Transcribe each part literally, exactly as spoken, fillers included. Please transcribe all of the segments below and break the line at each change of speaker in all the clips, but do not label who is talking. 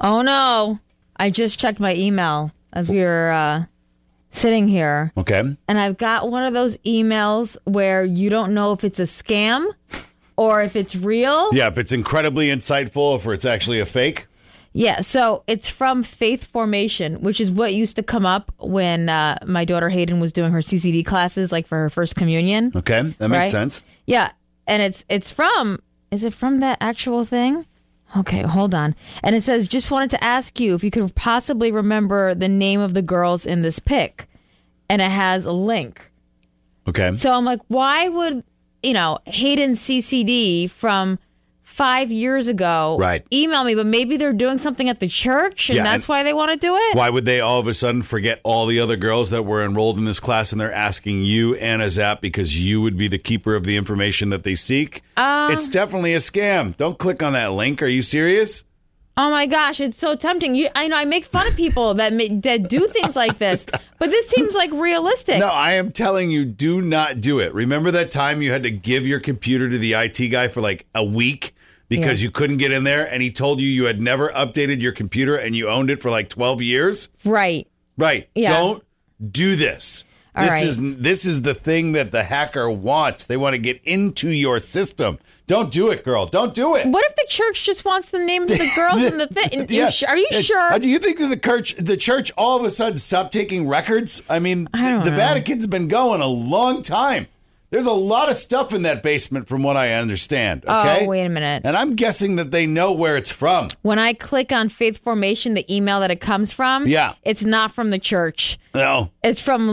Oh, no. I just checked my email as we were uh, sitting here.
Okay.
And I've got one of those emails where you don't know if it's a scam or if it's real.
Yeah, if it's incredibly insightful, if it's actually a fake.
Yeah, so it's from Faith Formation, which is what used to come up when uh, my daughter Hayden was doing her C C D classes, like for her first communion.
Okay, that makes
right?
sense.
Yeah, and it's it's from, is it from that actual thing? Okay, hold on. And it says, just wanted to ask you if you could possibly remember the name of the girls in this pic. And it has a link.
Okay.
So I'm like, why would, you know, Hayden C C D from five years ago
right.
email me, but maybe they're doing something at the church and
yeah,
that's
and
why they want to do it?
Why would they all of a sudden forget all the other girls that were enrolled in this class and they're asking you, Anna Zapp, because you would be the keeper of the information that they seek?
Uh,
it's definitely a scam. Don't click on that link. Are you serious?
Oh my gosh, it's so tempting. You, I know I make fun of people that ma- that do things like this, but this seems like realistic.
No, I am telling you, do not do it. Remember that time you had to give your computer to the I T guy for like a week because yeah. you couldn't get in there, and he told you you had never updated your computer and you owned it for like twelve years?
Right.
Right.
Yeah.
Don't do this.
All
this
right.
is this is the thing that the hacker wants. They want to get into your system. Don't do it, girl. Don't do it.
What if the church just wants the names of the girls in the thing?
Yeah.
Are you sure?
Do you think that the church, the church all of a sudden stopped taking records? I mean,
I don't
the
know.
Vatican's been going a long time. There's a lot of stuff in that basement from what I understand. Okay?
Oh, wait a minute.
And I'm guessing that they know where it's from.
When I click on Faith Formation, the email that it comes from,
yeah.
it's not from the church.
No.
It's from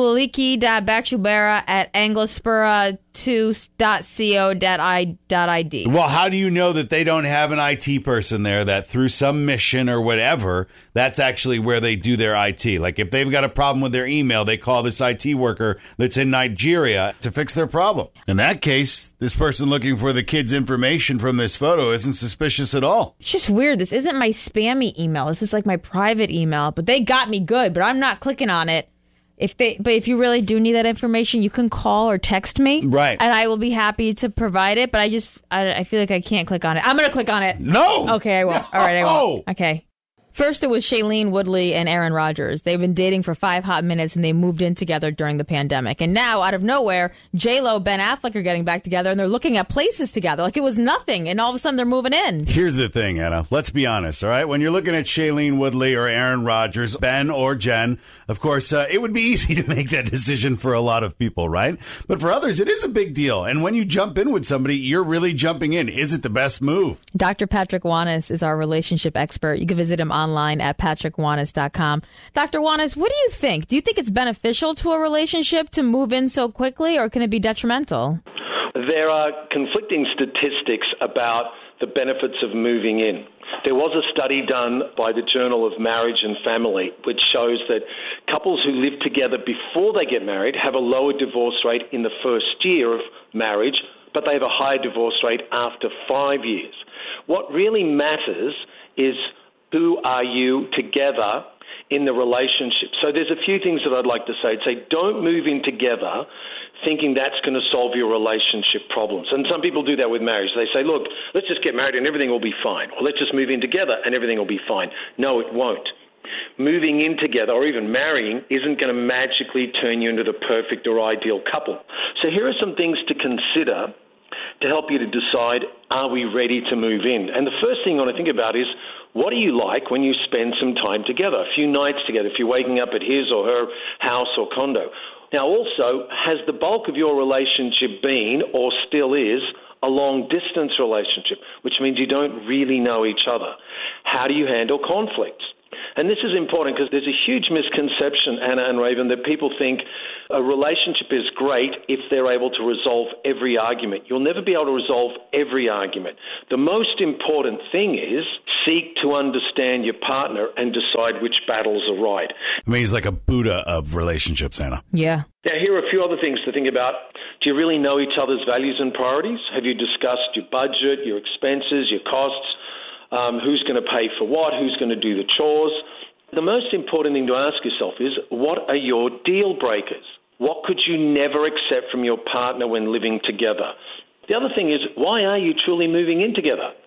Zululiki.Bachubera at Anglospera two dot co dot I D.
Well, how do you know that they don't have an I T person there that through some mission or whatever, that's actually where they do their I T? Like if they've got a problem with their email, they call this I T worker that's in Nigeria to fix their problem. In that case, this person looking for the kid's information from this photo isn't suspicious at all.
It's just weird. This isn't my spammy email. This is like my private email, but they got me good, but I'm not clicking on it. If they, but if you really do need that information, you can call or text me.
Right.
And I will be happy to provide it, but I just, I, I feel like I can't click on it. I'm going to click on it.
No.
Okay, I won't.
No.
All right, I won't. Okay. First, it was Shailene Woodley and Aaron Rodgers. They've been dating for five hot minutes, and they moved in together during the pandemic. And now, out of nowhere, J-Lo, Ben Affleck are getting back together, and they're looking at places together like it was nothing. And all of a sudden, they're moving in.
Here's the thing, Anna. Let's be honest, all right? When you're looking at Shailene Woodley or Aaron Rodgers, Ben or Jen, of course, uh, it would be easy to make that decision for a lot of people, right? But for others, it is a big deal. And when you jump in with somebody, you're really jumping in. Is it the best move?
Doctor Patrick Wanis is our relationship expert. You can visit him online at patrick wanis dot com. Doctor Wanis, what do you think? Do you think it's beneficial to a relationship to move in so quickly, or can it be detrimental?
There are conflicting statistics about the benefits of moving in. There was a study done by the Journal of Marriage and Family which shows that couples who live together before they get married have a lower divorce rate in the first year of marriage, but they have a higher divorce rate after five years. What really matters is who are you together in the relationship. So there's a few things that I'd like to say. I'd say don't move in together thinking that's going to solve your relationship problems. And some people do that with marriage. They say, look, let's just get married and everything will be fine. Or let's just move in together and everything will be fine. No, it won't. Moving in together or even marrying isn't going to magically turn you into the perfect or ideal couple. So here are some things to consider to help you to decide, are we ready to move in? And the first thing I want to think about is, what do you like when you spend some time together, a few nights together, if you're waking up at his or her house or condo? Now, also, has the bulk of your relationship been or still is a long-distance relationship, which means you don't really know each other? How do you handle conflicts? And this is important because there's a huge misconception, Anna and Raven, that people think a relationship is great if they're able to resolve every argument. You'll never be able to resolve every argument. The most important thing is seek to understand your partner and decide which battles are right.
I mean, he's like a Buddha of relationships, Anna.
Yeah.
Now, here are a few other things to think about. Do you really know each other's values and priorities? Have you discussed your budget, your expenses, your costs? Um, who's going to pay for what? Who's going to do the chores? The most important thing to ask yourself is, what are your deal breakers? What could you never accept from your partner when living together? The other thing is, why are you truly moving in together?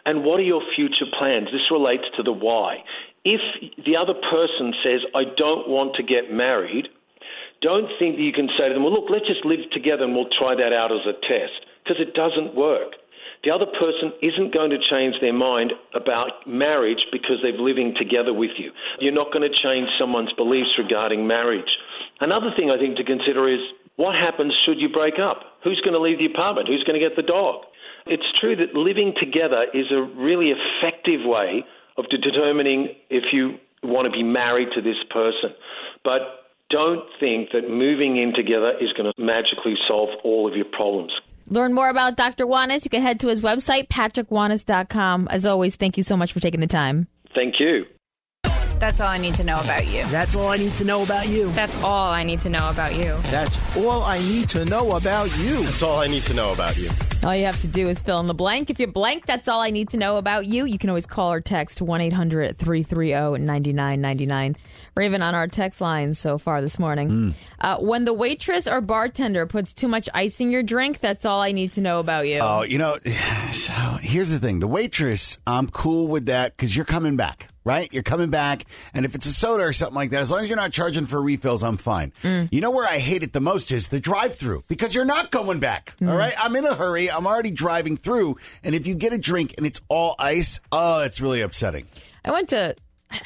And what are your future plans? This relates to the why. If the other person says, I don't want to get married, don't think that you can say to them, well, look, let's just live together and we'll try that out as a test, because it doesn't work. The other person isn't going to change their mind about marriage because they're living together with you. You're not going to change someone's beliefs regarding marriage. Another thing I think to consider is, what happens should you break up? Who's going to leave the apartment? Who's going to get the dog? It's true that living together is a really effective way of determining if you want to be married to this person. But don't think that moving in together is going to magically solve all of your problems.
Learn more about Doctor Wanis. You can head to his website, patrick wanis dot com. As always, thank you so much for taking the time.
Thank you.
That's all I need to know about you.
That's all I need to know about you.
That's all I need to know about you.
That's all I need to know about you.
That's all I need to know about you.
All you have to do is fill in the blank. If you blank, that's all I need to know about you. You can always call or text one eight hundred three three zero nine nine nine nine. Raven, on our text line so far this morning. Mm. Uh, when the waitress or bartender puts too much ice in your drink, that's all I need to know about you.
Oh, you know, so here's the thing. The waitress, I'm cool with that because you're coming back. Right? You're coming back. And if it's a soda or something like that, as long as you're not charging for refills, I'm fine. Mm. You know where I hate it the most is the drive-thru, because you're not going back. Mm. All right? I'm in a hurry. I'm already driving through. And if you get a drink and it's all ice, oh, it's really upsetting.
I went to,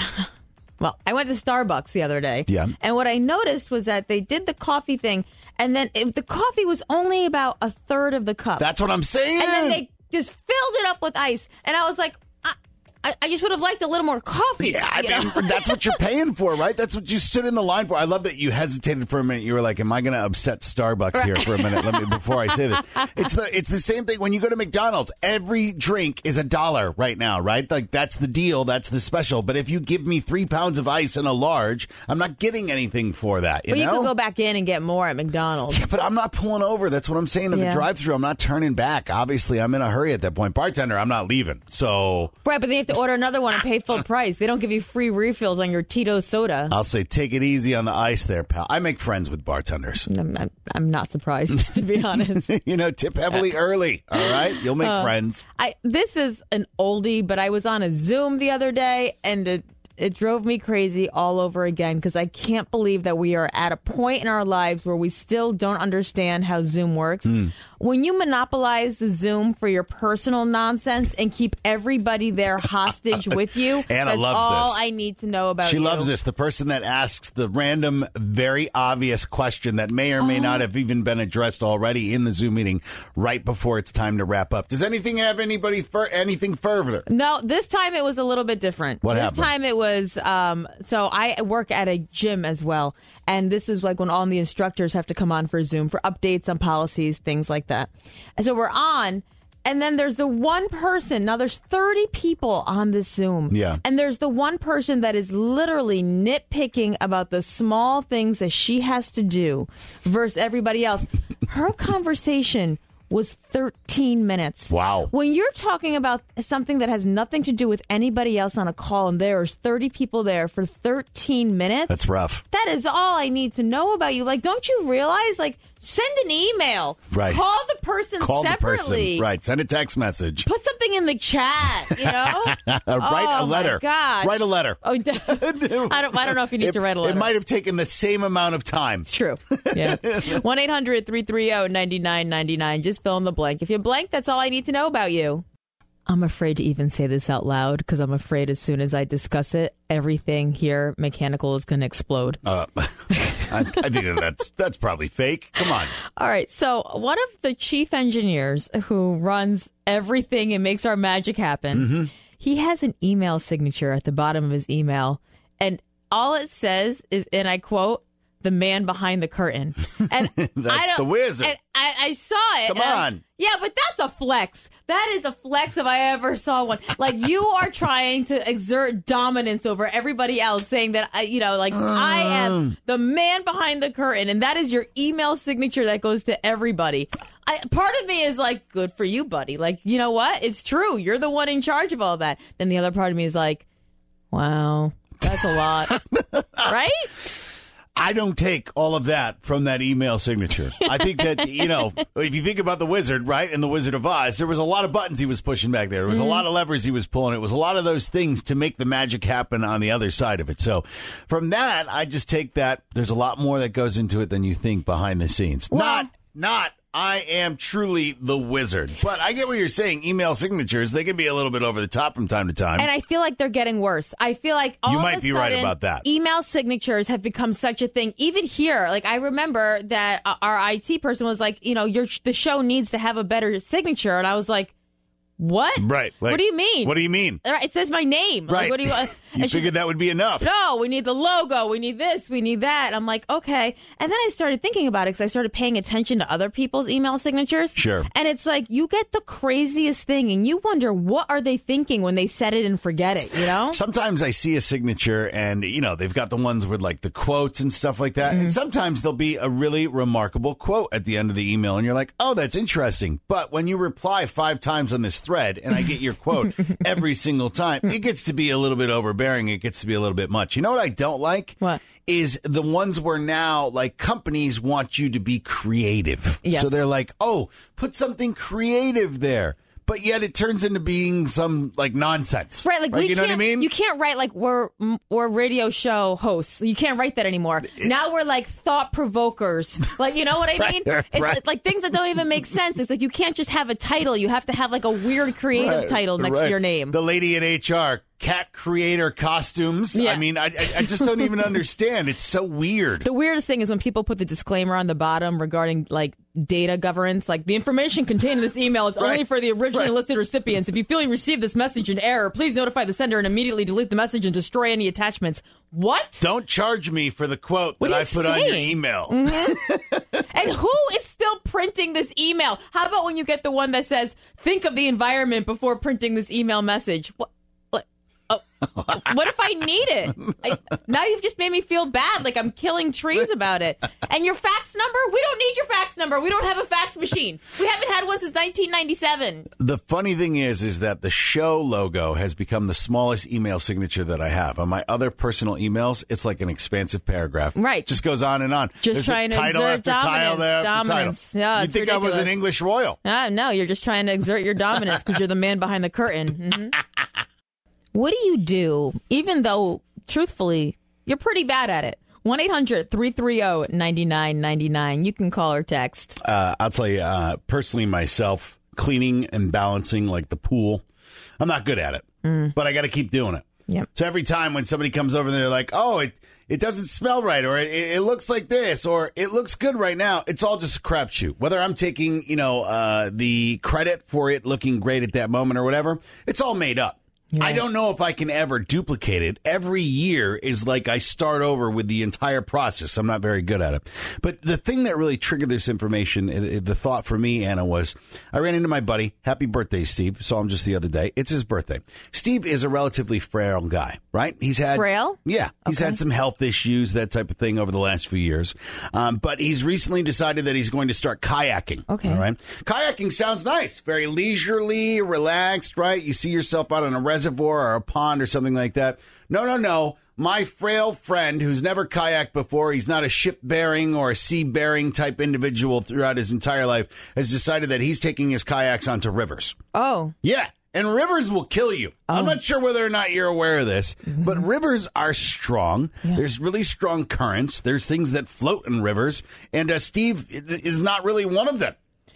well, I went to Starbucks the other day.
Yeah.
And what I noticed was that they did the coffee thing, and then it, the coffee was only about a third of the cup.
That's what I'm saying.
And then they just filled it up with ice. And I was like, I, I just would have liked a little more coffee.
Yeah, I mean, that's what you're paying for, right? That's what you stood in the line for. I love that you hesitated for a minute. You were like, am I going to upset Starbucks right. here for a minute? Let me before I say this. It's the it's the same thing when you go to McDonald's. Every drink is a dollar right now, right? Like, that's the deal. That's the special. But if you give me three pounds of ice and a large, I'm not getting anything for that. You
but
know?
you could go back in and get more at McDonald's.
Yeah, but I'm not pulling over. That's what I'm saying in yeah. the drive-thru. I'm not turning back. Obviously, I'm in a hurry at that point. Bartender, I'm not leaving. So
right, but they have to order another one and pay full price. They don't give you free refills on your Tito's soda.
I'll say, take it easy on the ice there, pal. I make friends with bartenders.
I'm, I'm, I'm not surprised, to be honest.
You know, tip heavily early, all right? You'll make uh, friends.
I This is an oldie, but I was on a Zoom the other day, and it, it drove me crazy all over again, because I can't believe that we are at a point in our lives where we still don't understand how Zoom works. Mm. When you monopolize the Zoom for your personal nonsense and keep everybody there hostage with you,
Anna
that's
loves
all
this.
I need to know about
she
you.
She loves this. The person that asks the random, very obvious question that may or may oh. not have even been addressed already in the Zoom meeting right before it's time to wrap up. Does anything have anybody for anything further?
No, this time it was a little bit different.
What
this
happened?
This time it was, um, so I work at a gym as well. And this is like when all the instructors have to come on for Zoom for updates on policies, things like that. And so we're on, and then there's the one person. Now, there's thirty people on this Zoom.
Yeah.
And there's the one person that is literally nitpicking about the small things that she has to do versus everybody else. Her conversation was thirteen minutes.
Wow.
When you're talking about something that has nothing to do with anybody else on a call, and there's thirty people there for thirteen minutes.
That's rough.
That is all I need to know about you. Like, don't you realize, like, send an email.
Right.
Call the person
Call
separately.
The person. Right. Send a text message.
Put something in the chat, you know?
Write
oh,
a letter.
My gosh.
Write a letter.
Oh, I don't I don't know if you need
it,
to write a letter.
It might have taken the same amount of time.
It's true. Yeah. one eight hundred three three zero nine nine nine nine. Just fill in the blank. If you blank, that's all I need to know about you. I'm afraid to even say this out loud because I'm afraid as soon as I discuss it, everything here mechanical is going to explode.
Uh, I, I think that's that's probably fake. Come on.
All right. So one of the chief engineers who runs everything and makes our magic happen, mm-hmm. he has an email signature at the bottom of his email. And all it says is, and I quote, the man behind the curtain. And
that's
I
the wizard.
And I, I saw it.
Come on.
Yeah, but that's a flex. That is a flex if I ever saw one. Like, you are trying to exert dominance over everybody else, saying that, I, you know, like, um. I am the man behind the curtain, and that is your email signature that goes to everybody. I, part of me is like, good for you, buddy. Like, you know what? It's true. You're the one in charge of all that. Then the other part of me is like, wow, that's a lot. Right?
I don't take all of that from that email signature. I think that, you know, if you think about the Wizard, right, and the Wizard of Oz, there was a lot of buttons he was pushing back there. There was mm-hmm. a lot of levers he was pulling. It was a lot of those things to make the magic happen on the other side of it. So from that, I just take that there's a lot more that goes into it than you think behind the scenes.
Well,
not, not. I am truly the wizard. But I get what you're saying. Email signatures, they can be a little bit over the top from time to time.
And I feel like they're getting worse. I feel like all
You might
of a
be
sudden,
right about that.
Email signatures have become such a thing. Even here, like I remember that our I T person was like, you know, your the show needs to have a better signature. And I was like, what?
Right. Like,
what do you mean?
What do you mean?
It says my name.
Right.
Like, what do you uh,
You figured that would be enough.
No, we need the logo. We need this. We need that. I'm like, okay. And then I started thinking about it because I started paying attention to other people's email signatures.
Sure.
And it's like, you get the craziest thing and you wonder, what are they thinking when they set it and forget it, you know?
Sometimes I see a signature and, you know, they've got the ones with like the quotes and stuff like that. Mm-hmm. And sometimes there'll be a really remarkable quote at the end of the email and you're like, oh, that's interesting. But when you reply five times on this thread and I get your quote every single time, it gets to be a little bit overbearing. It gets to be a little bit much. You know what I don't like?
What?
Is the ones where now, like, companies want you to be creative.
Yes.
So they're like, oh, put something creative there. But yet it turns into being some, like, nonsense.
Right, like,
right?
we
You know
can't,
what I mean?
You can't write, like, we're, we're radio show hosts. You can't write that anymore. Now we're, like, thought provokers. Like, you know what I mean?
Right,
It's
right.
like, like things that don't even make sense. It's like you can't just have a title. You have to have, like, a weird creative
Right,
title next
right.
to your name.
The lady in H R, cat creator costumes.
Yeah.
I mean, I, I I just don't even understand. It's so weird.
The weirdest thing is when people put the disclaimer on the bottom regarding, like, data governance. Like, the information contained in this email is only
Right.
for the originally
Right.
listed recipients. If you feel you received this message in error, please notify the sender and immediately delete the message and destroy any attachments. What?
Don't charge me for the quote
What
that
are
I
you
put on your
saying?
email.
And who is still printing this email? How about when you get the one that says, think of the environment before printing this email message? What? What, oh, what if I need it? I, now you've just made me feel bad, like I'm killing trees about it. And your fax number? We don't need your fax number. We don't have a fax machine. We haven't had one since nineteen ninety-seven.
The funny thing is, is that the show logo has become the smallest email signature that I have. On my other personal emails, it's like an expansive paragraph.
Right.
Just goes on and on.
Just
There's
trying
a
to
title
exert
after title
dominance.
there after
Dominance.
title.
Yeah,
you
it's
think I was an
ridiculous.
English royal?
Ah, no, you're just trying to exert your dominance because you're the man behind the curtain. Mm-hmm. What do you do, even though, truthfully, you're pretty bad at it? one eight hundred three three zero nine nine nine nine. You can call or text.
Uh, I'll tell you, uh, personally, myself, cleaning and balancing like the pool, I'm not good at it, mm. but I got to keep doing it.
Yep.
So every time when somebody comes over and they're like, oh, it, it doesn't smell right, or it, it looks like this, or it looks good right now, it's all just a crapshoot. Whether I'm taking, you know, uh, the credit for it looking great at that moment or whatever, it's all made up.
Right.
I don't know if I can ever duplicate it. Every year is like I start over with the entire process. I'm not very good at it. But the thing that really triggered this information, the thought for me, Anna, was I ran into my buddy. Happy birthday, Steve. Saw him just the other day. It's his birthday. Steve is a relatively frail guy, right? He's had
Frail?
Yeah. He's
Okay.
had some health issues, that type of thing over the last few years. Um, but he's recently decided that he's going to start kayaking.
Okay.
All right. Kayaking sounds nice. Very leisurely, relaxed, right? You see yourself out on a reservoir or a pond or something like that. No, no, no. My frail friend who's never kayaked before, he's not a ship-bearing or a sea-bearing type individual throughout his entire life, has decided that he's taking his kayaks onto rivers.
Oh.
Yeah. And rivers will kill you.
Oh.
I'm not sure whether or not you're aware of this, mm-hmm. but rivers are strong.
Yeah.
There's really strong currents. There's things that float in rivers. And uh, Steve is not really one of them.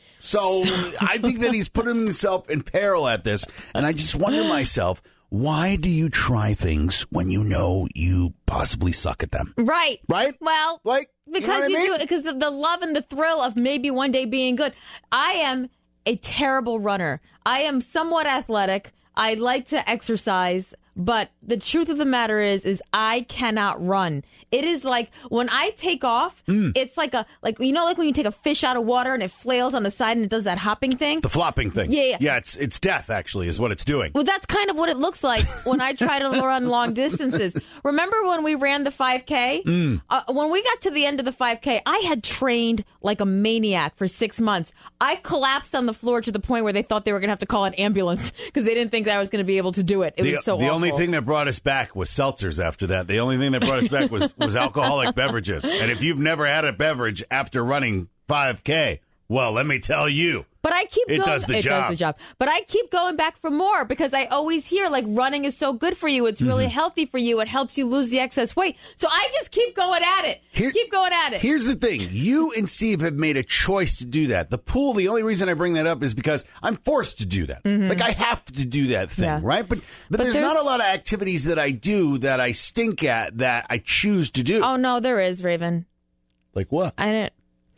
So I think that he's putting himself in peril at this. And I just wonder myself, why do you try things when you know you possibly suck at them?
Right.
Right?
Well,
like,
because
you, know
you,
what I
do
mean?
it, because the, the love and the thrill of maybe one day being good. I am a terrible runner. I am somewhat athletic. I like to exercise, but the truth of the matter is, is I cannot run. It is like when I take off,
Mm.
it's like a, like, you know, like when you take a fish out of water and it flails on the side and it does that hopping thing.
The flopping thing.
Yeah, yeah.
Yeah, it's, it's death, actually, is what it's doing.
Well, that's kind of what it looks like when I try to run long distances. Remember when we ran the five K?
Mm.
Uh, when we got to the end of the five K, I had trained like a maniac for six months. I collapsed on the floor to the point where they thought they were going to have to call an ambulance because they didn't think that I was going to be able to do it. It
the,
was so
The
awful.
only only thing that brought us back was seltzers after that. The only thing that brought us back was, was alcoholic beverages. And if you've never had a beverage after running five K, well, let me tell you.
But I keep
it
going.
Does the
it
job.
does the job. But I keep going back for more because I always hear like running is so good for you. It's really mm-hmm. healthy for you. It helps you lose the excess weight. So I just keep going at it. Here, keep going at it.
Here's the thing. You and Steve have made a choice to do that. The pool, the only reason I bring that up is because I'm forced to do that. Mm-hmm. Like I have to do that thing, yeah. right? But, but, but there's, there's not a lot of activities that I do that I stink at that I choose to do.
Oh, no, there is, Raven.
Like what?
I didn't.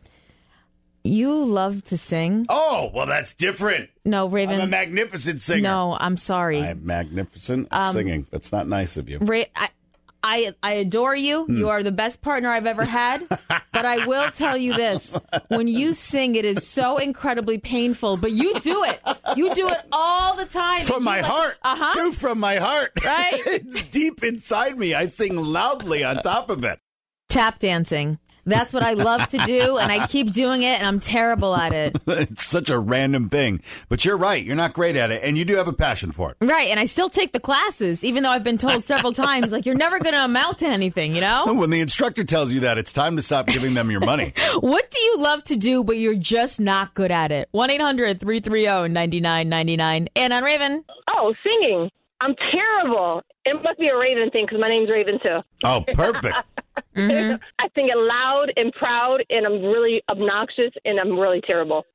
You love to sing.
Oh, well, that's different.
No, Raven.
I'm a magnificent singer.
No, I'm sorry.
I'm magnificent at um, singing. That's not nice of you.
Ra- I, I, I adore you. Mm. You are the best partner I've ever had. But I will tell you this. When you sing, it is so incredibly painful. But you do it. You do it all the time.
From my like, heart.
Uh-huh.
Too, from my heart.
Right.
It's deep inside me. I sing loudly on top of it.
Tap dancing. That's what I love to do, and I keep doing it, and I'm terrible at it.
It's such a random thing. But you're right. You're not great at it, and you do have a passion for it.
Right, and I still take the classes, even though I've been told several times, like, you're never going to amount to anything, you know?
When the instructor tells you that, it's time to stop giving them your money.
What do you love to do, but you're just not good at it? one eight hundred three three zero nine nine nine nine. And on Raven.
Oh, singing. I'm terrible. It must be a Raven thing because my name's Raven, too.
Oh, perfect.
Mm-hmm.
I sing it loud and proud, and I'm really obnoxious, and I'm really terrible.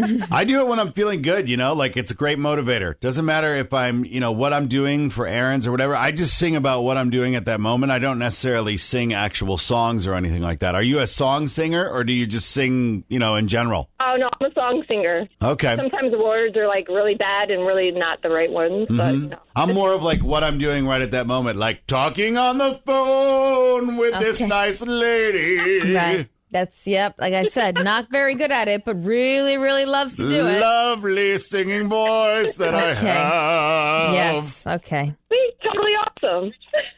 I do it when I'm feeling good, you know, like it's a great motivator. Doesn't matter if I'm, you know, what I'm doing for errands or whatever. I just sing about what I'm doing at that moment. I don't necessarily sing actual songs or anything like that. Are you a song singer, or do you just sing, you know, in general?
Oh, no, I'm a song singer.
Okay.
Sometimes the words are, like, really bad and really not the right ones, but
mm-hmm.
no.
I'm more of, like, what I'm doing right at that moment, like talking on the phone with
okay.
this nice lady.
Right. That's, yep, like I said, not very good at it, but really, really loves to do it.
Lovely singing voice that okay. I have.
Yes, okay.
Sweet, totally awesome.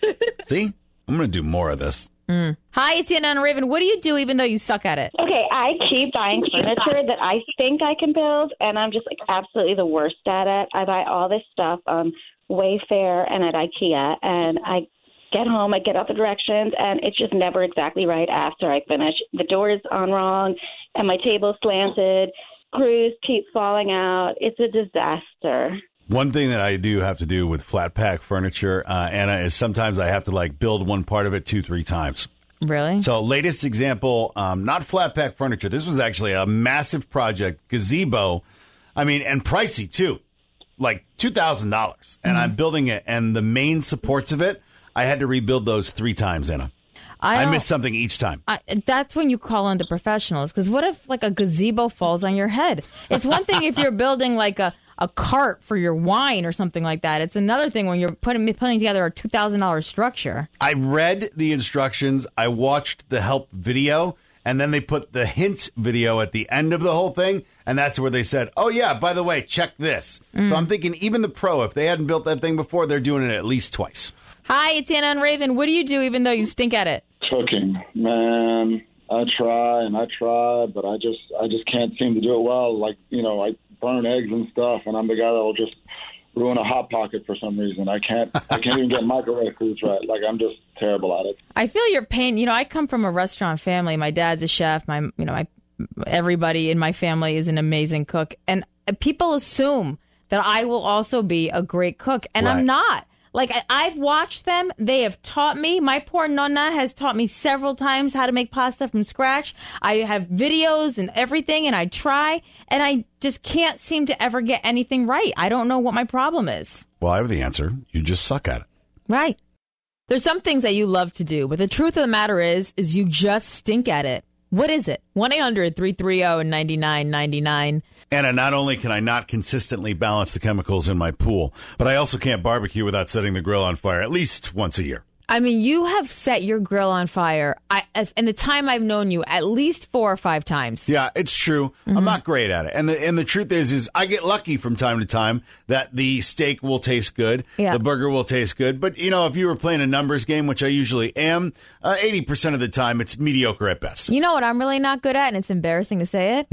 See? I'm going to do more of this.
Mm. Hi, it's Anna and Raven. What do you do even though you suck at it?
Okay, I keep buying furniture that I think I can build, and I'm just like absolutely the worst at it. I buy all this stuff on Wayfair and at IKEA, and I get home, I get out the directions, and it's just never exactly right after I finish. The door is on wrong, and my table's slanted. Screws keep falling out. It's a disaster.
One thing that I do have to do with flat pack furniture, uh, Anna, is sometimes I have to like build one part of it two, three times.
Really?
So latest example, um, not flat pack furniture. This was actually a massive project, gazebo. I mean, and pricey too, like two thousand dollars. And mm-hmm. I'm building it, and the main supports of it, I had to rebuild those three times, Anna. I, I missed something each time.
I, that's when you call in the professionals. Because what if like a gazebo falls on your head? It's one thing if you're building like a, a cart for your wine or something like that. It's another thing when you're putting putting together a two thousand dollars structure.
I read the instructions. I watched the help video. And then they put the hint video at the end of the whole thing. And that's where they said, oh, yeah, by the way, check this. Mm. So I'm thinking even the pro, if they hadn't built that thing before, they're doing it at least twice.
Hi, it's Anna and Raven. What do you do even though you stink at it?
Cooking, man. I try and I try, but I just I just can't seem to do it well. Like, you know, I burn eggs and stuff, and I'm the guy that'll just ruin a Hot Pocket for some reason. I can't I can't even get microwave foods right. Like, I'm just terrible at it.
I feel your pain. You know, I come from a restaurant family. My dad's a chef. My, you know, my everybody in my family is an amazing cook, and people assume that I will also be a great cook, and right. I'm not. Like, I, I've watched them. They have taught me. My poor Nonna has taught me several times how to make pasta from scratch. I have videos and everything, and I try, and I just can't seem to ever get anything right. I don't know what my problem is.
Well, I have the answer. You just suck at it.
Right. There's some things that you love to do, but the truth of the matter is, is you just stink at it. What is it? one eight hundred three three zero nine nine nine nine.
Anna, not only can I not consistently balance the chemicals in my pool, but I also can't barbecue without setting the grill on fire at least once a year.
I mean, you have set your grill on fire, I, in the time I've known you, at least four or five times.
Yeah, it's true. Mm-hmm. I'm not great at it. And the, and the truth is, is I get lucky from time to time that the steak will taste good, yeah. the burger will taste good. But, you know, if you were playing a numbers game, which I usually am, uh, eighty percent of the time, it's mediocre at best.
You know what I'm really not good at, and it's embarrassing to say it?
Mm.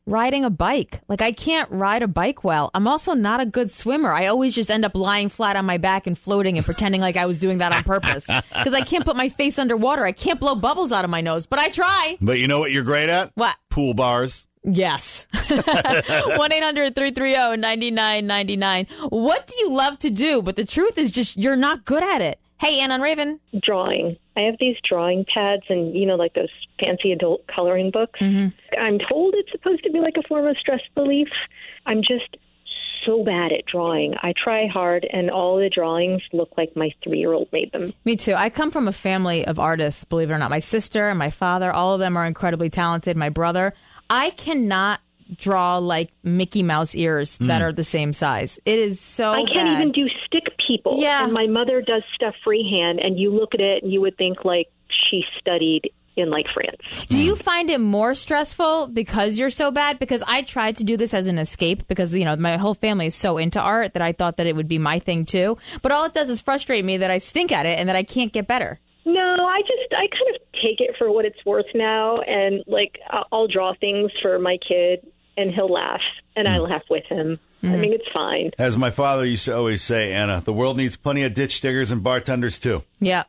riding a bike. Like, I can't ride a bike well. I'm also not a good swimmer. I always just end up lying flat on my back and floating and pretending like I was doing that on purpose. Because I can't put my face underwater. I can't blow bubbles out of my nose, but I try.
But you know what you're great at?
What?
Pool bars.
Yes. one eight hundred three three zero nine nine nine nine. What do you love to do? But the truth is just you're not good at it. Hey, Ann on Raven.
Drawing. I have these drawing pads and, you know, like those fancy adult coloring books.
Mm-hmm.
I'm told it's supposed to be like a form of stress relief. I'm just so bad at drawing. I try hard, and all the drawings look like my three-year-old made them.
Me too. I come from a family of artists, believe it or not. My sister and my father, all of them are incredibly talented. My brother. I cannot draw like Mickey Mouse ears that mm. are the same size. It is so
I can't
bad.
even do stick people.
Yeah.
And my mother does stuff freehand, and you look at it and you would think like she studied in like France.
Do you find it more stressful because you're so bad? Because I tried to do this as an escape because, you know, my whole family is so into art that I thought that it would be my thing too. But all it does is frustrate me that I stink at it and that I can't get better.
No, I just, I kind of take it for what it's worth now. And like, I'll draw things for my kid and he'll laugh and mm. I laugh with him. Mm. I mean, it's fine.
As my father used to always say, Anna, the world needs plenty of ditch diggers and bartenders too.
Yeah.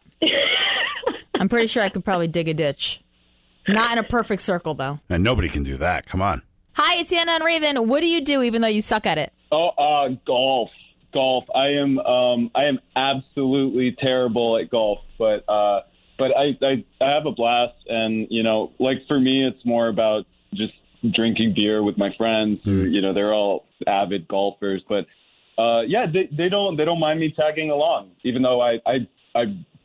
I'm pretty sure I could probably dig a ditch. Not in a perfect circle, though.
And nobody can do that. Come on.
Hi, it's Anna and Raven. What do you do even though you suck at it?
Oh, uh, golf. Golf. I am um, I am absolutely terrible at golf, but uh, but I, I I have a blast, and you know, like for me, it's more about just drinking beer with my friends. Who, you know, they're all avid golfers, but uh, yeah, they they don't they don't mind me tagging along, even though I I I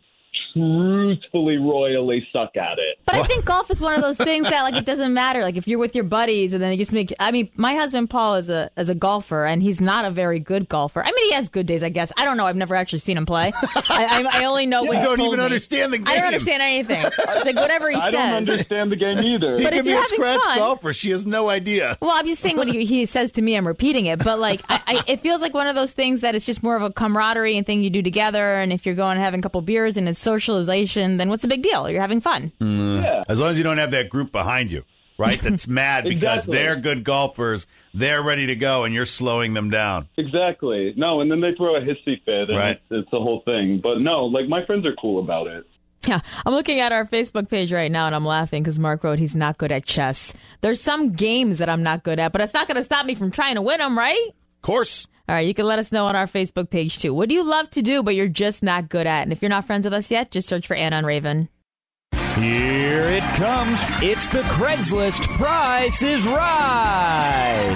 truthfully royally suck at it.
But I think golf is one of those things that, like, it doesn't matter. Like, if you're with your buddies and then you just make... I mean, my husband, Paul, is a is a golfer, and he's not a very good golfer. I mean, he has good days, I guess. I don't know. I've never actually seen him play. I, I, I only know
yeah,
what
you
he's
don't
told
even
me.
understand the game.
I don't understand anything. It's like whatever he
I
says.
I don't understand the game either.
But
he
if
can be
you're
a
having
scratch
fun,
golfer. She has no idea.
Well, I'm just saying what he, he says to me. I'm repeating it. But, like, I, I, it feels like one of those things that it's just more of a camaraderie and thing you do together. And if you're going and having a couple beers and it's socialization, then what's the big deal? You're having fun.
Mm. Yeah. As long as you don't have that group behind you, right? That's mad because
exactly.
they're good golfers. They're ready to go, and you're slowing them down.
Exactly. No, and then they throw a hissy fit, and
right.
it's, it's the whole thing. But no, like, my friends are cool about it.
Yeah, I'm looking at our Facebook page right now, and I'm laughing because Mark wrote he's not good at chess. There's some games that I'm not good at, but it's not going to stop me from trying to win them, right?
Of course.
All right, you can let us know on our Facebook page, too. What do you love to do, but you're just not good at? And if you're not friends with us yet, just search for Anna on Raven.
Here it comes. It's the Craigslist Price is Right.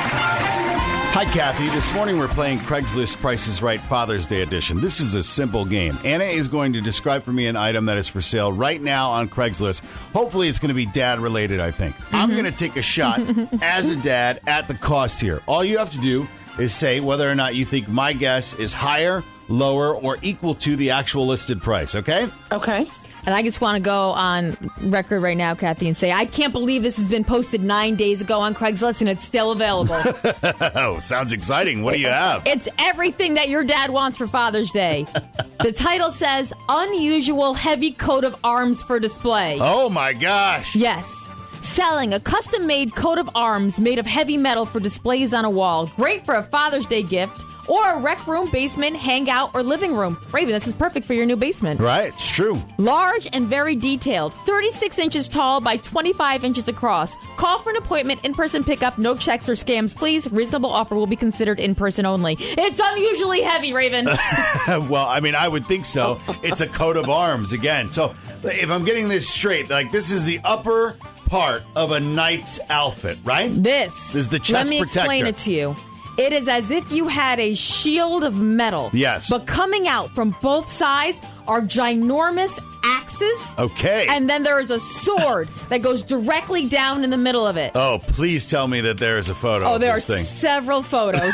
Hi, Kathy. This morning we're playing Craigslist Price is Right Father's Day Edition. This is a simple game. Anna is going to describe for me an item that is for sale right now on Craigslist. Hopefully it's going to be dad-related, I think. Mm-hmm. I'm going to take a shot as a dad at the cost here. All you have to do is say whether or not you think my guess is higher, lower, or equal to the actual listed price, okay?
Okay.
And I just want to go on record right now, Kathy, and say I can't believe this has been posted nine days ago on Craigslist and it's still available.
Oh, sounds exciting. What do you have?
It's everything that your dad wants for Father's Day. The title says, Unusual Heavy Coat of Arms for Display.
Oh, my gosh.
Yes. Selling a custom-made coat of arms made of heavy metal for displays on a wall. Great for a Father's Day gift. Or a rec room, basement, hangout, or living room. Raven, this is perfect for your new basement.
Right, it's true.
Large and very detailed. thirty-six inches tall by twenty-five inches across. Call for an appointment, in-person pickup, no checks or scams, please. Reasonable offer will be considered in person only. It's unusually heavy, Raven.
Well, I mean, I would think so. It's a coat of arms, again. So if I'm getting this straight, like this is the upper part of a knight's outfit, right?
This,
this is the chest
let me
protector.
Explain it to you. It is as if you had a shield of metal.
Yes.
But coming out from both sides are ginormous axes.
Okay.
And then there is a sword that goes directly down in the middle of it.
Oh, please tell me that there is a photo
oh,
of
there
this
are
thing.
several photos.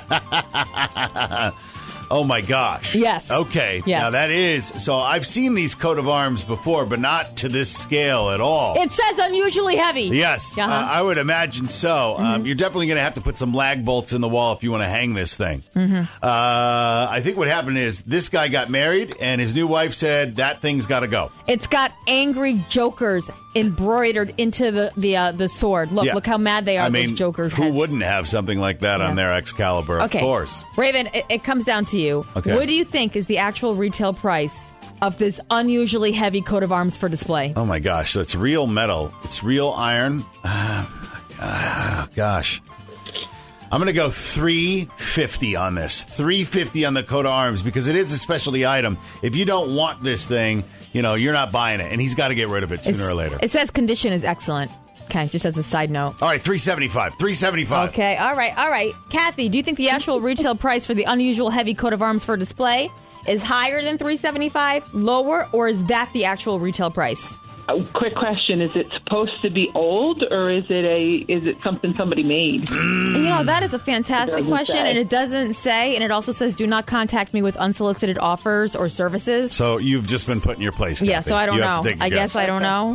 Oh, my gosh.
Yes.
Okay.
Yes.
Now, that is... So, I've seen these coat of arms before, but not to this scale at all.
It says unusually heavy.
Yes.
Uh-huh.
Uh, I would imagine so.
Mm-hmm.
Um, you're definitely going to have to put some lag bolts in the wall if you want to hang this thing.
Mm-hmm.
Uh, I think what happened is this guy got married, and his new wife said, that thing's got to go.
It's got angry jokers embroidered into the the uh, the sword. Look,
Yeah.
look how mad they are.
I mean,
those Joker
who
heads.
wouldn't have something like that
Yeah.
on their Excalibur?
Okay.
Of course.
Raven, it, it comes down to you.
Okay.
What do you think is the actual retail price of this unusually heavy coat of arms for display?
Oh my gosh, so it's real metal. It's real iron. Uh, uh, gosh. I'm going to go three fifty on this. three fifty on the coat of arms because it is a specialty item. If you don't want this thing, you know, you're not buying it. And he's got to get rid of it sooner
It's-
or later.
It says condition is excellent. Okay, just as a side note.
All right, three seventy-five. three seventy-five.
Okay, all right, all right. Kathy, do you think the actual retail price for the unusual heavy coat of arms for display is higher than three seventy-five, lower, or is that the actual retail price?
A quick question: is it supposed to be old, or is it a is it something somebody made?
You know, that is a fantastic
It doesn't
question,
say.
and it doesn't say, and it also says, "Do not contact me with unsolicited offers or services."
So you've just been put in your place.
Yeah,
Kathy.
so I don't
You
know.
have to take a
I
guess.
guess I don't know.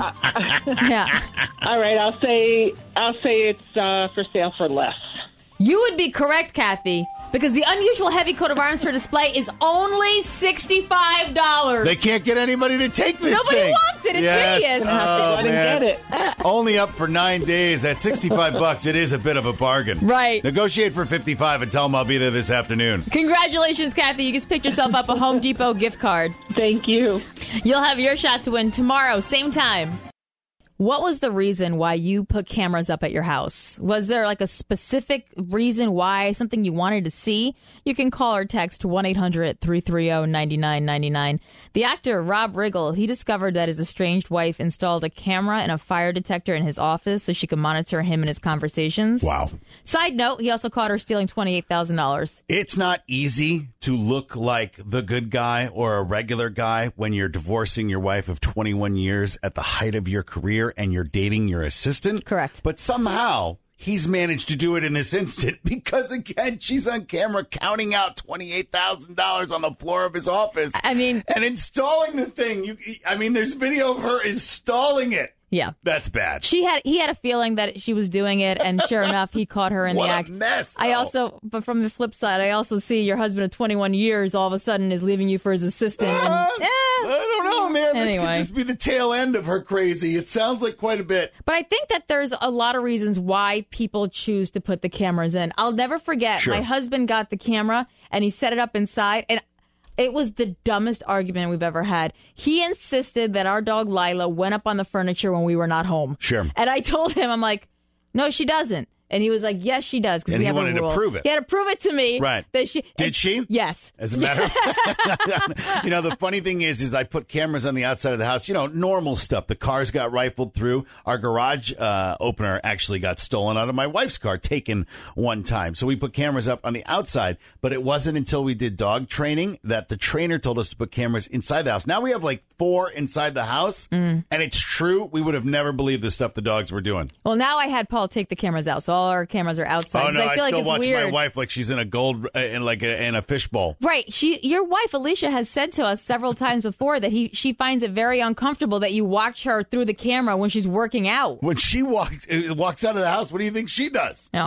Yeah.
All right, I'll say I'll say it's uh, for sale for less.
You would be correct, Kathy, because the unusual heavy coat of arms for display is only sixty-five dollars.
They can't get anybody to take this
Nobody
thing.
wants it. It's
yes.
hideous.
Oh,
I didn't
man.
get it.
Only up for nine days at sixty-five bucks. It is a bit of a bargain.
Right.
Negotiate for fifty-five and tell them I'll be there this afternoon.
Congratulations, Kathy. You just picked yourself up a Home Depot gift card.
Thank you.
You'll have your shot to win tomorrow, same time. What was the reason why you put cameras up at your house? Was there like a specific reason why, something you wanted to see? You can call or text one eight hundred three three zero nine nine nine nine. The actor Rob Riggle, he discovered that his estranged wife installed a camera and a fire detector in his office so she could monitor him and his conversations.
Wow.
Side note, he also caught her stealing twenty-eight thousand dollars.
It's not easy to look like the good guy or a regular guy when you're divorcing your wife of twenty-one years at the height of your career and you're dating your assistant.
Correct.
But somehow he's managed to do it in this instant because, again, she's on camera counting out twenty-eight thousand dollars on the floor of his office.
I mean,
and installing the thing. You, I mean, there's video of her installing it.
Yeah.
That's bad.
She had he had a feeling that she was doing it, and sure enough, he caught her in
What
the
a
act.
mess,
I
though.
also, but from the flip side, I also see your husband of twenty-one years all of a sudden is leaving you for his assistant.
Uh,
and, eh.
I don't know, man. This
Anyway.
could just be the tail end of her crazy. It sounds like quite a bit.
But I think that there's a lot of reasons why people choose to put the cameras in. I'll never forget,
Sure.
my husband got the camera and he set it up inside, and it was the dumbest argument we've ever had. He insisted that our dog Lila went up on the furniture when we were not home.
Sure.
And I told him, I'm like, no, she doesn't. And he was like, yes, she does. 'Cause
And
we
he
have a
wanted to
rule.
prove it.
He had to prove it to me.
Right.
That she
Did
and-
she?
Yes.
As a matter of fact, you know, the funny thing is, is I put cameras on the outside of the house, you know, normal stuff. The cars got rifled through. Our garage uh, opener actually got stolen out of my wife's car, taken one time. So we put cameras up on the outside, but it wasn't until we did dog training that the trainer told us to put cameras inside the house. Now we have like four inside the house,
Mm.
and it's true. We would have never believed the stuff the dogs were doing.
Well, now I had Paul take the cameras out, so all our cameras are outside.
Oh
'Cause
no,
I
I,
feel
still
like it's
watch
weird.
my wife like she's in a gold, uh, in like a, in a fishbowl.
Right. She, your wife Alicia has said to us several times before that he, she finds it very uncomfortable that you watch her through the camera when she's working out.
When she walks uh, walks out of the house, what do you think she does?
No.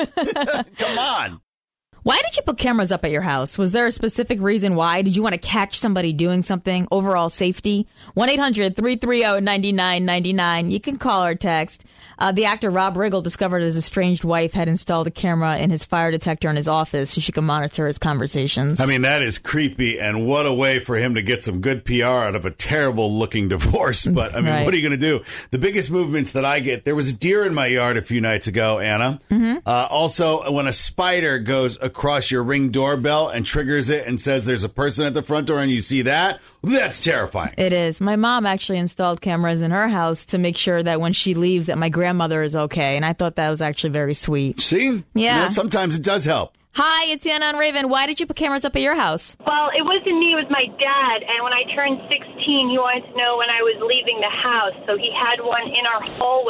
Come on.
Why did you put cameras up at your house? Was there a specific reason why? Did you want to catch somebody doing something? Overall safety? one eight hundred three three zero nine nine nine nine. You can call or text. Uh, the actor Rob Riggle discovered his estranged wife had installed a camera in his fire detector in his office so she could monitor his conversations.
I mean, that is creepy, and what a way for him to get some good P R out of a terrible-looking divorce. But, I mean,
Right.
what are you going to do? The biggest movements that I get, there was a deer in my yard a few nights ago, Anna.
Mm-hmm.
Uh, also, when a spider goes across your Ring doorbell and triggers it and says there's a person at the front door and you see that, that's terrifying.
It is. My mom actually installed cameras in her house to make sure that when she leaves that my grandmother is okay. And I thought that was actually very sweet.
See?
Yeah.
You know, sometimes it does help.
Hi, it's Anna and Raven. Why did you put cameras up at your house?
Well, it wasn't me, it was my dad. And when I turned sixteen, he wanted to know when I was leaving the house. So he had one in our hallway.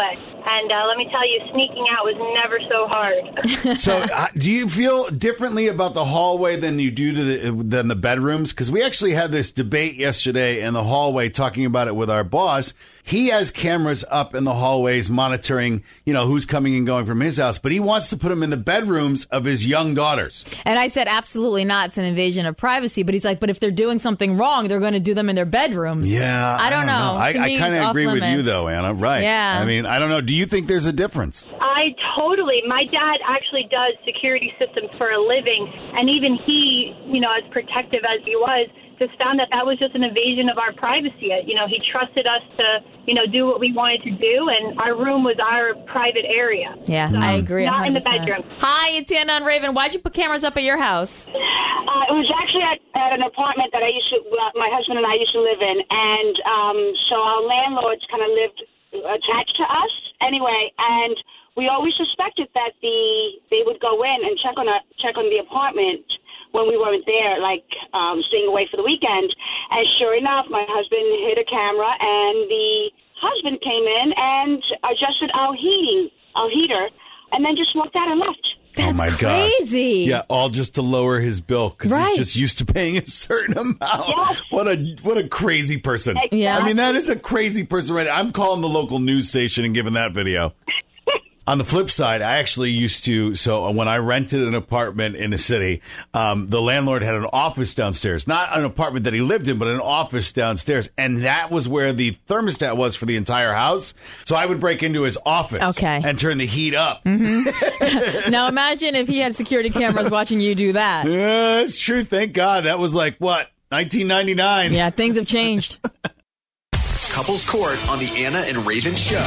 And uh, let me tell you, sneaking out was never so hard.
So, uh, do you feel differently about the hallway than you do to the than the bedrooms? Because we actually had this debate yesterday in the hallway, talking about it with our boss. He has cameras up in the hallways monitoring, you know, who's coming and going from his house, but he wants to put them in the bedrooms of his young daughters.
And I said, absolutely not. It's an invasion of privacy. But he's like, but if they're doing something wrong, they're going to do them in their bedrooms.
Yeah.
I don't, I don't know.
know. I, I kind of agree with you, though, Anna. Right.
Yeah.
I mean, I don't know. Do you think there's a difference?
I totally. My dad actually does security systems for a living. And even he, you know, as protective as he was, just found that that was just an invasion of our privacy. You know, he trusted us to, you know, do what we wanted to do, and our room was our private area.
Yeah,
so,
I agree.
Not
one hundred percent.
in the bedroom.
Hi, it's Anna and Raven. Why'd you put cameras up at your house?
Uh, it was actually at, at an apartment that I used to, uh, my husband and I used to live in, and um, so our landlords kind of lived attached to us anyway, and we always suspected that the they would go in and check on a, check on the apartment when we weren't there, like um, staying away for the weekend. And sure enough, my husband hid a camera, and the husband came in and adjusted our heating, our heater, and then just walked out and left.
Oh my god!
Crazy.
Yeah, all just to lower his bill because
right.
he's just used to paying a certain amount.
Yes.
What a what a crazy person!
Exactly.
I mean, that is a crazy person, right? I'm calling the local news station and giving that video. On the flip side, I actually used to, so when I rented an apartment in a city, um, the landlord had an office downstairs. Not an apartment that he lived in, but an office downstairs. And that was where the thermostat was for the entire house. So I would break into his office
okay.
and turn the heat up.
Mm-hmm. Now imagine if he had security cameras watching you do that.
Yeah, it's true. Thank God. That was like, what, nineteen ninety-nine?
Yeah, things have changed.
Couples Court on the Anna and Raven Show.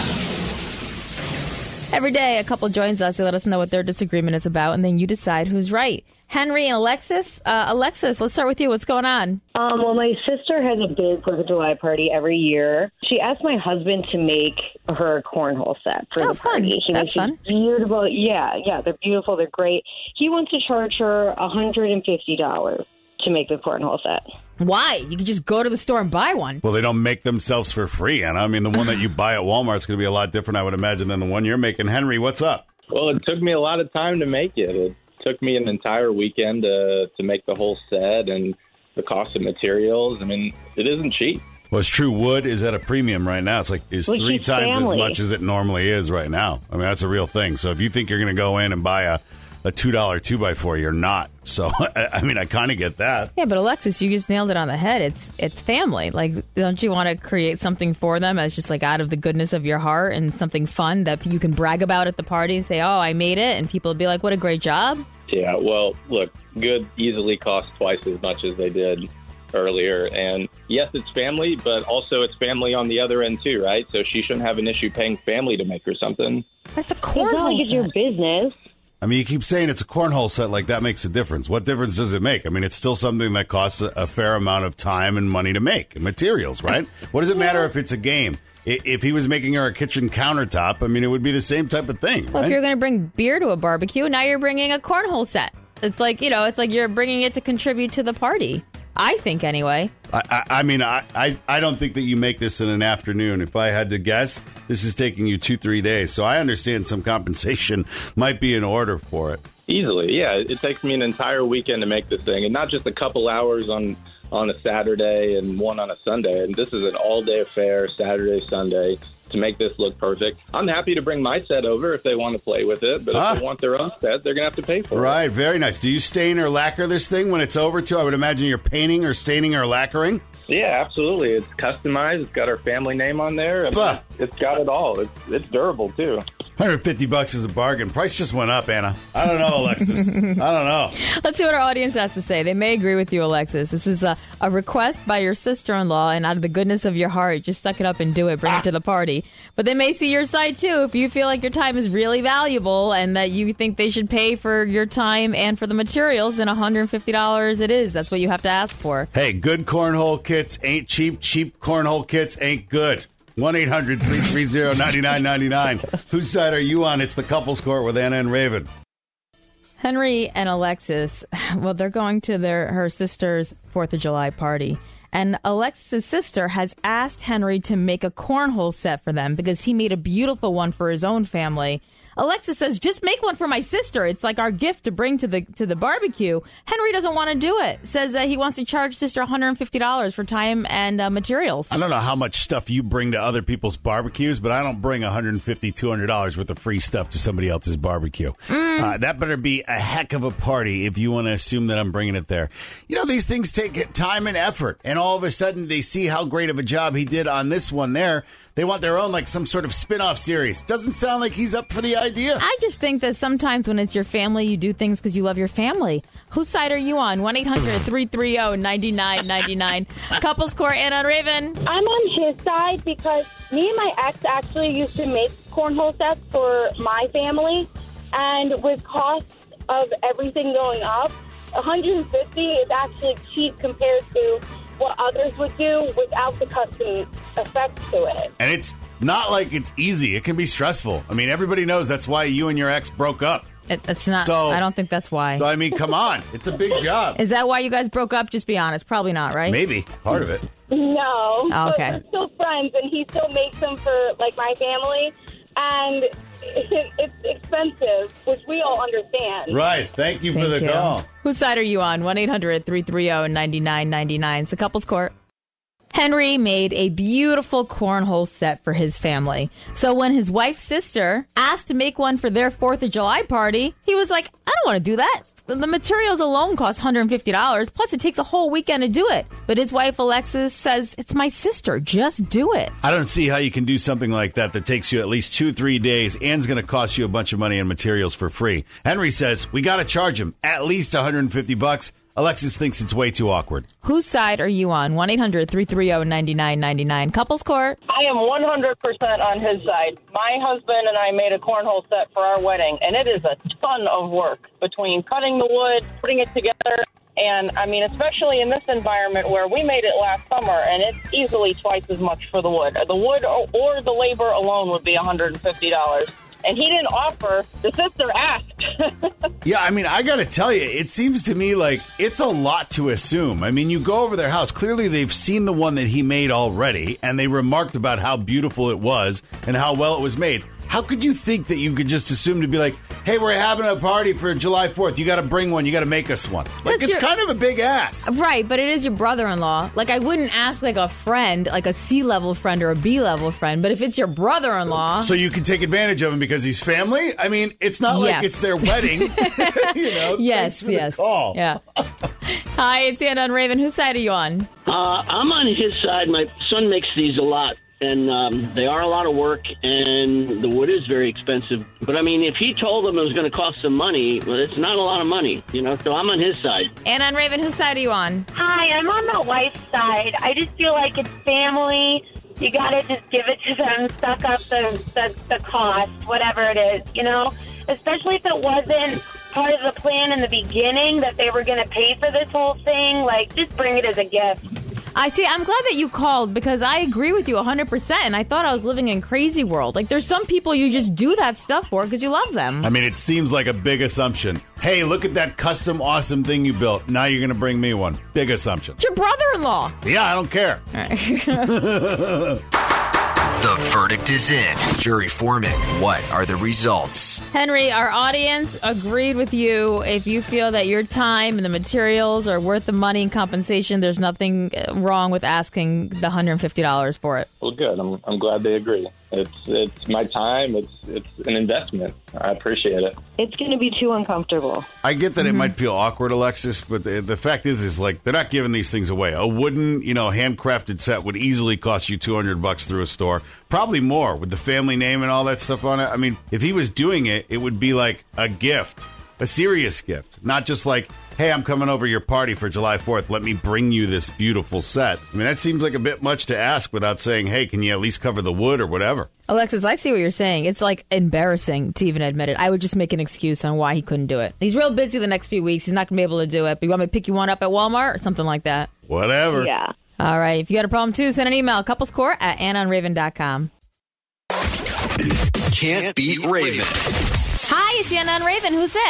Every day, a couple joins us. They let us know what their disagreement is about, and then you decide who's right. Henry and Alexis. Uh, Alexis, let's start with you. What's going on?
Um, well, my sister has a big Fourth of July party every year. She asked my husband to make her a cornhole set for
oh,
the party.
Fun.
He
That's fun.
Beautiful. Yeah, yeah, they're beautiful. They're great. He wants to charge her one hundred fifty dollars to make the cornhole set.
Why? You can just go to the store and buy one.
Well, they don't make themselves for free, Anna. I mean, the one that you buy at Walmart is going to be a lot different, I would imagine, than the one you're making. Henry, what's up?
Well, it took me a lot of time to make it. It took me an entire weekend to, to make the whole set, and the cost of materials. I mean, it isn't cheap.
Well, it's true. Wood is at a premium right now. It's like it's
Well,
three
she's
times
family.
as much as it normally is right now. I mean, that's a real thing. So if you think you're going to go in and buy a, a two dollar two by four, you're not. So, I, I mean, I kind of get that.
Yeah, but Alexis, you just nailed it on the head. It's it's family. Like, don't you want to create something for them as just like out of the goodness of your heart and something fun that you can brag about at the party and say, oh, I made it. And people will be like, what a great job.
Yeah, well, look, good easily costs twice as much as they did earlier. And yes, it's family, but also it's family on the other end too, right? So she shouldn't have an issue paying family to make her something.
That's a
It's not like
cornhole
it's your
set.
business.
I mean, you keep saying it's a cornhole set, like that makes a difference. What difference does it make? I mean, it's still something that costs a, a fair amount of time and money to make, and materials, right? What does it matter if it's a game? I- If he was making her a kitchen countertop, I mean, it would be the same type of thing,
Well,
right?
if you're going to bring beer to a barbecue, now you're bringing a cornhole set. It's like, you know, it's like you're bringing it to contribute to the party. I think, anyway.
I, I, I mean, I, I, I don't think that you make this in an afternoon. If I had to guess, this is taking you two, three days. So I understand some compensation might be in order for it.
Easily, yeah. It takes me an entire weekend to make this thing, and not just a couple hours on on a Saturday and one on a Sunday. And this is an all-day affair, Saturday, Sunday, to make this look perfect. I'm happy to bring my set over if they want to play with it, but
Ah.
if they want their own set, they're going to have to pay for it.
Right, very nice. Do you stain or lacquer this thing when it's over, too? I would imagine you're painting or staining or lacquering.
Yeah, absolutely. It's customized. It's got our family name on there. I mean,
Bah.
it's got it all. It's it's durable, too.
one hundred fifty bucks is a bargain. Price just went up, Anna. I don't know, Alexis. I don't know.
Let's see what our audience has to say. They may agree with you, Alexis. This is a, a request by your sister-in-law, and out of the goodness of your heart, just suck it up and do it. Bring
Ah.
it to the party. But they may see your side, too. If you feel like your time is really valuable and that you think they should pay for your time and for the materials, then one hundred fifty dollars it is. That's what you have to ask for.
Hey, good cornhole kits ain't cheap. Cheap cornhole kits ain't good. one eight hundred three three zero nine nine nine nine. Whose side are you on? It's the Couples Court with Anna and Raven.
Henry and Alexis, well, they're going to their her sister's fourth of July party. And Alexis' sister has asked Henry to make a cornhole set for them because he made a beautiful one for his own family. Alexis says, just make one for my sister. It's like our gift to bring to the to the barbecue. Henry doesn't want to do it. Says that he wants to charge sister one hundred fifty dollars for time and uh, materials.
I don't know how much stuff you bring to other people's barbecues, but I don't bring one hundred fifty dollars, two hundred dollars worth of free stuff to somebody else's barbecue. Mm. Uh, that better be a heck of a party if you want to assume that I'm bringing it there. You know, these things take time and effort, and all of a sudden they see how great of a job he did on this one there. They want their own, like, some sort of spin-off series. Doesn't sound like he's up for the idea.
I just think that sometimes when it's your family, you do things because you love your family. Whose side are you on? one eight hundred three three zero nine nine nine nine. Couples Court, Anna and Raven.
I'm on his side because me and my ex actually used to make cornhole sets for my family. And with costs of everything going up, one hundred fifty is actually cheap compared to what others would do without the custom effects to it.
And it's not like it's easy. It can be stressful. I mean, everybody knows that's why you and your ex broke up.
It, it's not.
So,
I don't think that's why.
So, I mean, come on. It's a big job.
Is that why you guys broke up? Just be honest. Probably not, right?
Maybe. Part of it.
No.
Oh, okay.
But we're still friends, and he still makes them for, like, my family. And it, it's expensive, which we all understand.
Right. Thank you Thank for the
you.
call.
Whose side are you on? one eight hundred three three zero nine nine nine nine. It's the Couples Court. Henry made a beautiful cornhole set for his family. So when his wife's sister asked to make one for their fourth of July party, he was like, I don't want to do that. The materials alone cost one hundred fifty dollars, plus it takes a whole weekend to do it. But his wife, Alexis, says, it's my sister. Just do it.
I don't see how you can do something like that that takes you at least two, three days and is going to cost you a bunch of money and materials for free. Henry says, we got to charge him at least one hundred fifty bucks. Alexis thinks it's way too awkward.
Whose side are you on? one eight hundred three three zero nine nine nine nine. Couples Court.
I am one hundred percent on his side. My husband and I made a cornhole set for our wedding, and it is a ton of work between cutting the wood, putting it together, and, I mean, especially in this environment where we made it last summer, and it's easily twice as much for the wood. The wood or, or the labor alone would be one hundred fifty dollars. And he didn't offer. The sister asked.
Yeah, I mean, I got to tell you, it seems to me like it's a lot to assume. I mean, you go over their house. Clearly, they've seen the one that he made already, and they remarked about how beautiful it was and how well it was made. How could you think that you could just assume to be like, hey, we're having a party for July fourth. You got to bring one. You got to make us one. Like, That's it's your, kind of a big ass.
Right, but it is your brother-in-law. Like, I wouldn't ask, like, a friend, like a C-level friend or a B-level friend, but if it's your brother-in-law...
So you can take advantage of him because he's family? I mean, it's not
yes.
like it's their wedding. you know?
Yes, yes. Call. Yeah. Hi, it's Anna and Raven. Whose side are you on?
Uh, I'm on his side. My son makes these a lot. And um, they are a lot of work, and the wood is very expensive. But, I mean, if he told them it was going to cost some money, well, it's not a lot of money, you know, so I'm on his side.
And on Raven, whose side are you on?
Hi, I'm on the wife's side. I just feel like it's family. You got to just give it to them, suck up the, the, the cost, whatever it is, you know, especially if it wasn't part of the plan in the beginning that they were going to pay for this whole thing. Like, just bring it as a gift.
I see. I'm glad that you called because I agree with you one hundred percent. And I thought I was living in crazy world. Like, there's some people you just do that stuff for because you love them.
I mean, it seems like a big assumption. Hey, look at that custom awesome thing you built. Now you're going to bring me one. Big assumption.
It's your brother-in-law.
Yeah, I don't care.
All right.
The verdict is in. Jury foreman, what are the results?
Henry, our audience agreed with you. If you feel that your time and the materials are worth the money and compensation, there's nothing wrong with asking the one hundred fifty dollars for it.
Well, good. I'm I'm glad they agree. It's it's my time. It's it's an investment. I appreciate it.
It's going to be too uncomfortable.
I get that
Mm-hmm.
it might feel awkward, Alexis, but the, the fact is, is like they're not giving these things away. A wooden, you know, handcrafted set would easily cost you two hundred bucks through a store, probably more with the family name and all that stuff on it. I mean, if he was doing it, it would be like a gift, a serious gift, not just like, hey, I'm coming over your party for July fourth. Let me bring you this beautiful set. I mean, that seems like a bit much to ask without saying, hey, can you at least cover the wood or whatever?
Alexis, I see what you're saying. It's like embarrassing to even admit it. I would just make an excuse on why he couldn't do it. He's real busy the next few weeks. He's not going to be able to do it. But you want me to pick you one up at Walmart or something like that?
Whatever.
Yeah.
All right. If you got a problem, too, send an email. Couplescourt at anna and raven dot com.
Can't beat Raven.
Hi, it's Anna and Raven. Who's this?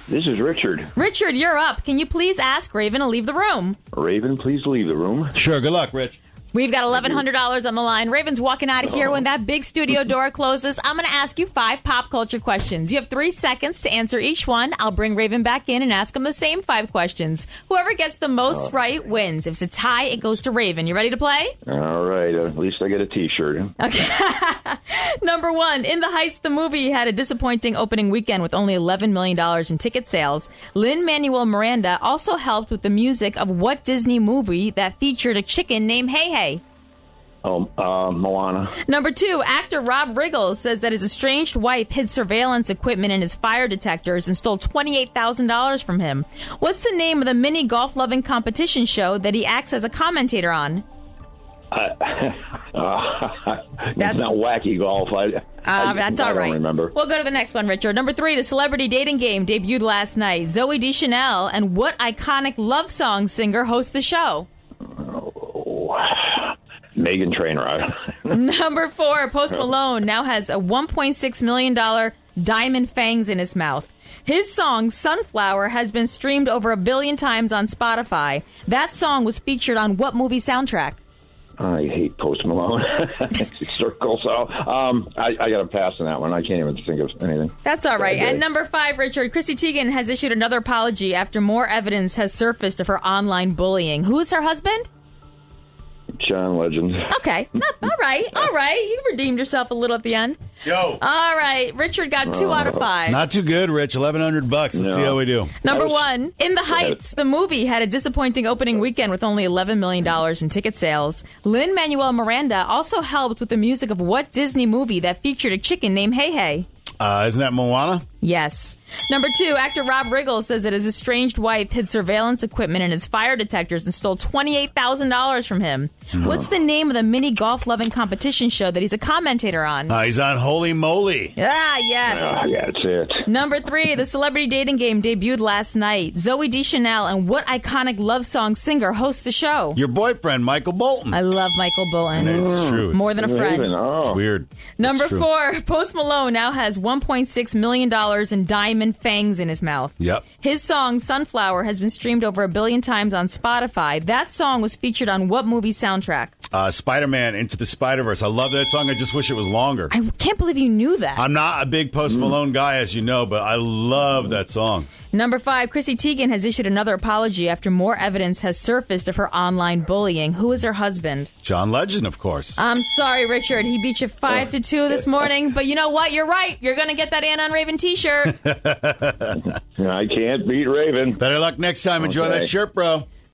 This is Richard.
Richard, you're up. Can you please ask Raven to leave the room?
Raven, please leave the room.
Sure. Good luck, Rich.
We've got eleven hundred dollars on the line. Raven's walking out of here when that big studio door closes. I'm going to ask you five pop culture questions. You have three seconds to answer each one. I'll bring Raven back in and ask him the same five questions. Whoever gets the most right wins. If it's a tie, it goes to Raven. You ready to play?
All right. Uh, at least I get a T-shirt.
Okay. Number one, In the Heights, the movie had a disappointing opening weekend with only eleven million dollars in ticket sales. Lin-Manuel Miranda also helped with the music of what Disney movie that featured a chicken named Hey Hey?
Oh, uh, Moana.
Number two, actor Rob Riggle says that his estranged wife hid surveillance equipment in his fire detectors and stole twenty-eight thousand dollars from him. What's the name of the mini golf-loving competition show that he acts as a commentator on?
Uh, uh, that's not Wacky Golf. I,
uh,
I,
that's
I
all
don't
right.
remember.
We'll go to the next one, Richard. Number three, the celebrity dating game debuted last night. Zooey Deschanel and what iconic love song singer hosts the show?
Megan Trainor.
Number four, Post Malone now has a one point six million dollars diamond fangs in his mouth. His song, Sunflower, has been streamed over a billion times on Spotify. That song was featured on what movie soundtrack?
I hate Post Malone. Circle, so um, I, I got to pass on that one. I can't even think of anything.
That's all right. And number five, Richard, Chrissy Teigen has issued another apology after more evidence has surfaced of her online bullying. Who is her husband?
John Legend.
Okay. No, all right. All right. You redeemed yourself a little at the end.
Yo.
All right. Richard got two uh, out of five.
Not too good, Rich. eleven hundred bucks. Let's no. see how we do.
Number one, In the Heights, the movie had a disappointing opening weekend with only eleven million dollars in ticket sales. Lin-Manuel Miranda also helped with the music of what Disney movie that featured a chicken named Hey Hey?
Uh, isn't that Moana?
Yes. Number two, actor Rob Riggle says that his estranged wife hid surveillance equipment in his fire detectors and stole twenty-eight thousand dollars from him. Oh. What's the name of the mini golf-loving competition show that he's a commentator on?
Uh, he's on Holy Moly.
Ah, yes.
Uh, yeah, that's it.
Number three, the celebrity dating game debuted last night. Zooey Deschanel and what iconic love song singer hosts the show?
Your boyfriend, Michael Bolton.
I love Michael Bolton.
And it's true.
More than a friend.
Oh.
It's weird.
Number
it's
four, Post Malone now has one point six million dollars in diamond fangs in his mouth.
Yep.
His song, Sunflower, has been streamed over a billion times on Spotify. That song was featured on what movie soundtrack?
Uh, Spider-Man Into the Spider-Verse. I love that song. I just wish it was longer.
I can't believe you knew that.
I'm not a big Post Malone guy, as you know, but I love that song.
Number five, Chrissy Teigen has issued another apology after more evidence has surfaced of her online bullying. Who is her husband?
John Legend, of course.
I'm sorry, Richard. He beat you five to two this morning, but you know what? You're right. You're going to get that Ann on Raven t-shirt.
I can't beat Raven.
Better luck next time. Enjoy
okay.
that shirt, bro.